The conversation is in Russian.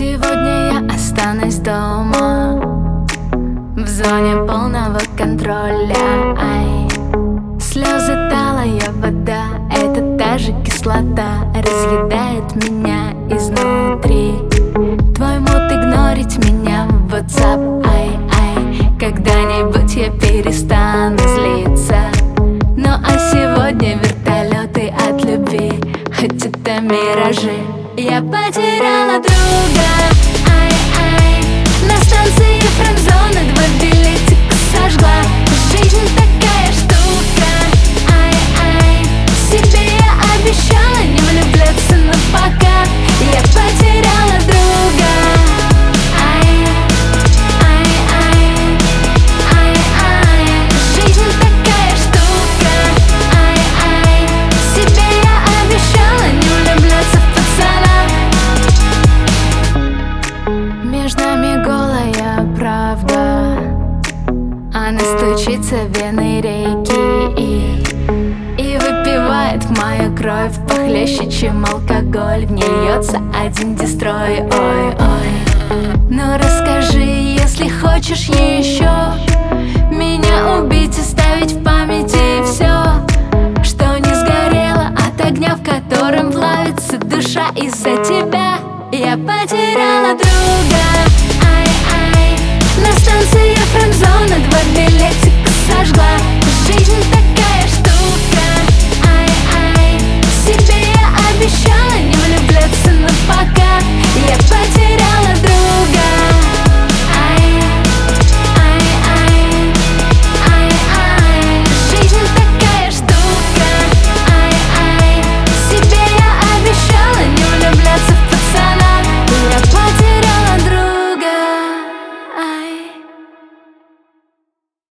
Сегодня я останусь дома, в зоне полного контроля. Слезы, талая вода, это та же кислота разъедает меня изнутри. Твой мод игнорить меня в WhatsApp, когда-нибудь я перестану злиться. Ну а сегодня вертолеты от любви, хоть это миражи. Я потеряла друга, на станции френдзоны 2 билетика сожгла. Жизнь такая штука, себе я обещала не влюбляться, но пока я потеряла друга. Жизнь такая штука, себе я обещала не влюбляться в пацана. Между нами голая правда, она стучится в вены реки и выпивает мою кровь похлеще, чем алкоголь. В ней льется один дестрой, ой-ой. Ну расскажи, если хочешь еще меня убить, оставить в памяти все, что не сгорело от огня, в котором плавится душа из-за тебя. Я потеряла друга, на станции френдзоны 2 билетика сожгла.